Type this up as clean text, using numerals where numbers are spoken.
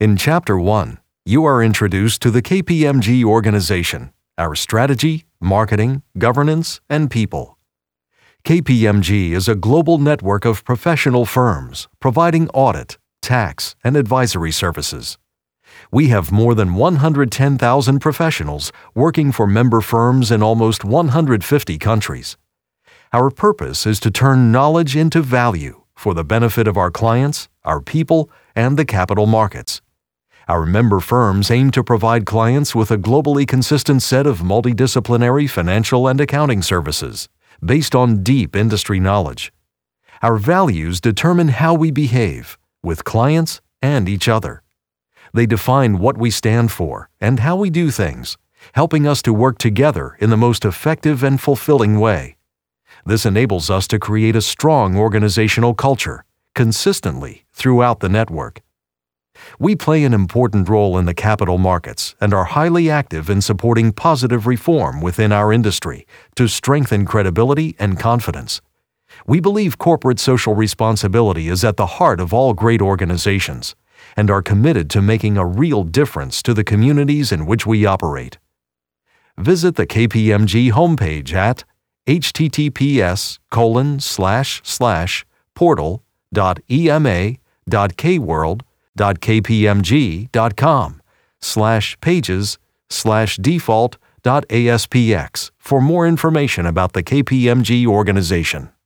In Chapter 1, you are introduced to the KPMG organization, our strategy, marketing, governance, and people. KPMG is a global network of professional firms providing audit, tax, and advisory services. We have more than 110,000 professionals working for member firms in almost 150 countries. Our purpose is to turn knowledge into value for the benefit of our clients, our people, and the capital markets. Our member firms aim to provide clients with a globally consistent set of multidisciplinary financial and accounting services based on deep industry knowledge. Our values determine how we behave with clients and each other. They define what we stand for and how we do things, helping us to work together in the most effective and fulfilling way. This enables us to create a strong organizational culture consistently throughout the network. We play an important role in the capital markets and are highly active in supporting positive reform within our industry to strengthen credibility and confidence. We believe corporate social responsibility is at the heart of all great organizations and are committed to making a real difference to the communities in which we operate. Visit the KPMG homepage at https://portal.ema.kworld.kpmg.com/pages/default.aspx for more information about the KPMG organization.